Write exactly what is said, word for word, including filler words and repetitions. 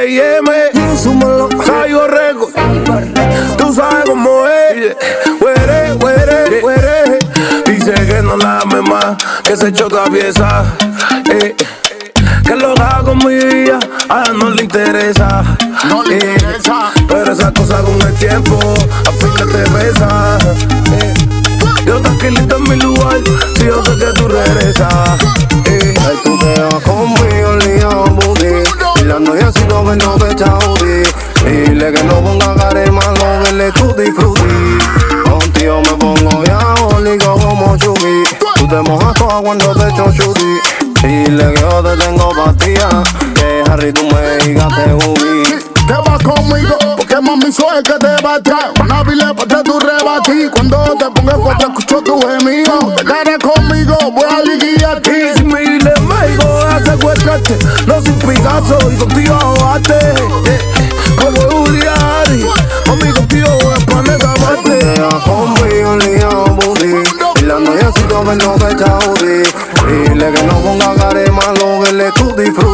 y M, súmalo, Saigo Record. Tú sabes cómo es. Huere, huere, huere. Dice que no la ame más, que se echó otra pieza. Eh. Que lo haga con mi vida, a ella no le interesa. No le eh. interesa. Pero esa cosa con el tiempo, a fin que te besa. Eh. Yo tranquilito en mi lugar, si yo sé que tú regresas. Eh. Ay, tú te vas conmigo, lío, booty. Y la noviecito que no te echa Udi. Dile que no ponga cara malo, que le tutti frutti. Contigo me pongo ya bólico como Chucky. Tú te mojas toda cuando te echo chuti. Dile que yo te tengo pastilla, que Harry tú me digas te ubi. Te vas conmigo, porque mami soy el que te va a traer. Una bile para tu rebatí. Cuando te pongas fuerte escucho tu gemido. Te quedas conmigo, voy a liguir a ti. Si me dile México, a secuestrarte. No sin Picasso y contigo ahogaste. Eh, como Udi Ari, mami contigo voy a poner esa Tú parte. te vas conmigo, lío, booty. Y la noviecito que no te echa Udi. Dile que no ponga cara malo, que le tutti frutti.